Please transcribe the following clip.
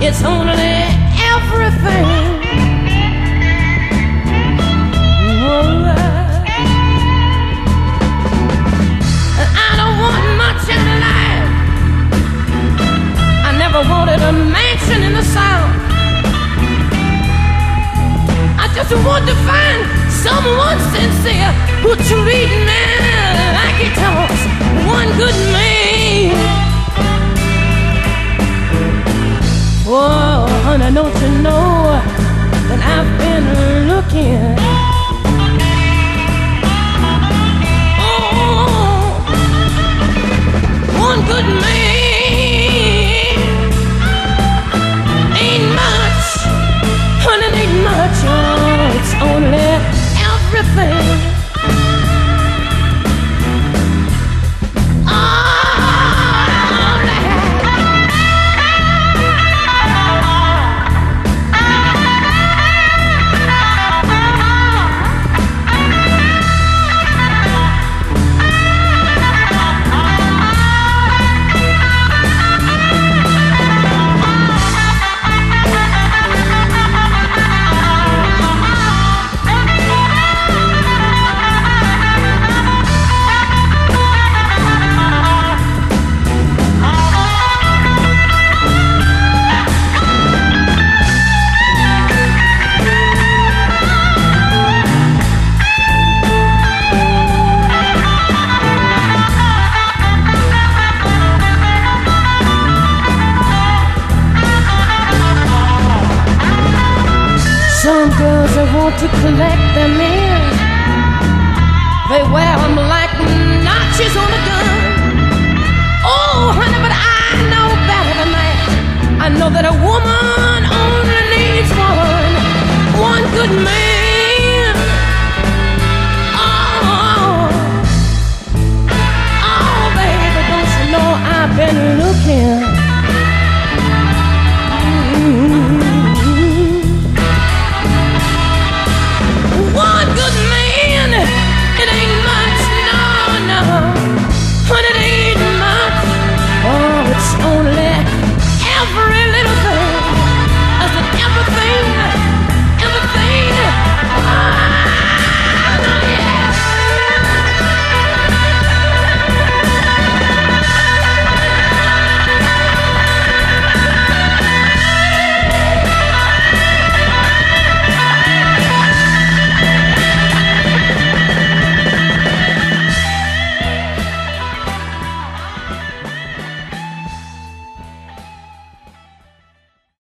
It's only everything. Oh, I don't want much in life. I never wanted a mansion in the South. I just want to find someone sincere who treat me like he talks one good man. Oh, honey, don't you know that I've been looking? Oh, one good man ain't much, honey, ain't much. Oh, it's only everything. Some girls that want to collect their men, they wear them like notches on a gun. Oh, honey, but I know better than that. I know that a woman only needs one good man. Oh, baby, don't you know I've been looking